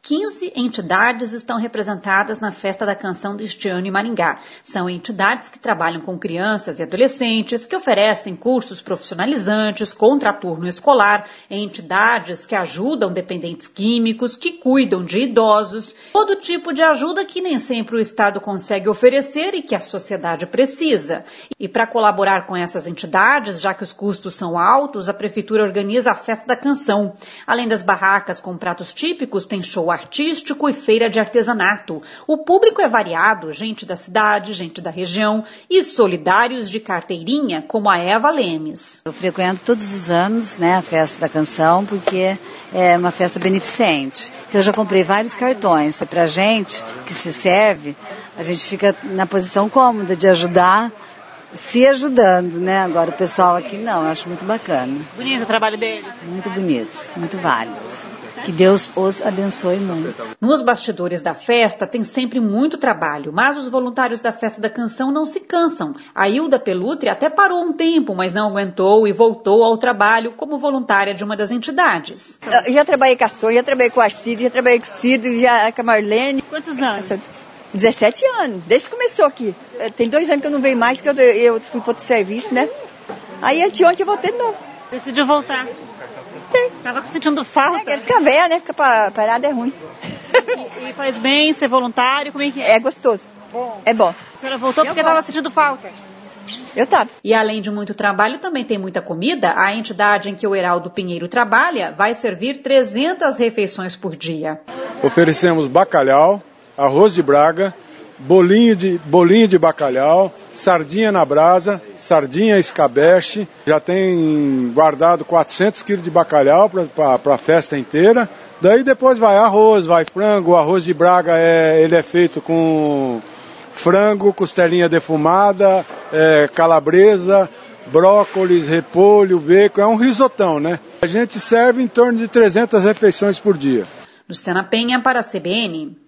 15 entidades estão representadas na Festa da Canção deste ano em Maringá. São entidades que trabalham com crianças e adolescentes, que oferecem cursos profissionalizantes, contraturno escolar, entidades que ajudam dependentes químicos, que cuidam de idosos, todo tipo de ajuda que nem sempre o Estado consegue oferecer e que a sociedade precisa. E para colaborar com essas entidades, já que os custos são altos, a Prefeitura organiza a Festa da Canção. Além das barracas com pratos típicos, tem show artístico e feira de artesanato. O público é variado, gente da cidade, gente da região e solidários de carteirinha, como a Eva Lemes. Eu frequento todos os anos, a Festa da Canção, porque é uma festa beneficente. Então, eu já comprei vários cartões. É pra gente que se serve, a gente fica na posição cômoda de ajudar, se ajudando, Agora o pessoal aqui não, eu acho muito bacana. Bonito o trabalho deles? Muito bonito, muito válido. Que Deus os abençoe muito. Nos bastidores da festa tem sempre muito trabalho, mas os voluntários da Festa da Canção não se cansam. A Hilda Pelutri até parou um tempo, mas não aguentou e voltou ao trabalho como voluntária de uma das entidades. Eu já trabalhei com a Sônia, já trabalhei com o Arcido, já trabalhei com o Cido, já com a Marlene. Quantos anos? 17 anos, desde que começou aqui. Tem 2 anos que eu não venho mais, que eu fui para outro serviço, Aí anteontem eu voltei de novo. Decidiu voltar? Tava sentindo falta? Fica velha, Ficar parada é ruim. E faz bem ser voluntário? Como é que é? É gostoso. Bom. É bom. A senhora voltou porque estava sentindo falta? Eu tava. E além de muito trabalho, também tem muita comida. A entidade em que o Heraldo Pinheiro trabalha vai servir 300 refeições por dia. Oferecemos bacalhau, arroz de Braga, bolinho de bacalhau, sardinha na brasa, sardinha escabeche. Já tem guardado 400 quilos de bacalhau para a festa inteira. Daí depois vai arroz, vai frango. O arroz de Braga ele é feito com frango, costelinha defumada, calabresa, brócolis, repolho, bacon. É um risotão, A gente serve em torno de 300 refeições por dia. Luciana Penha para a CBN.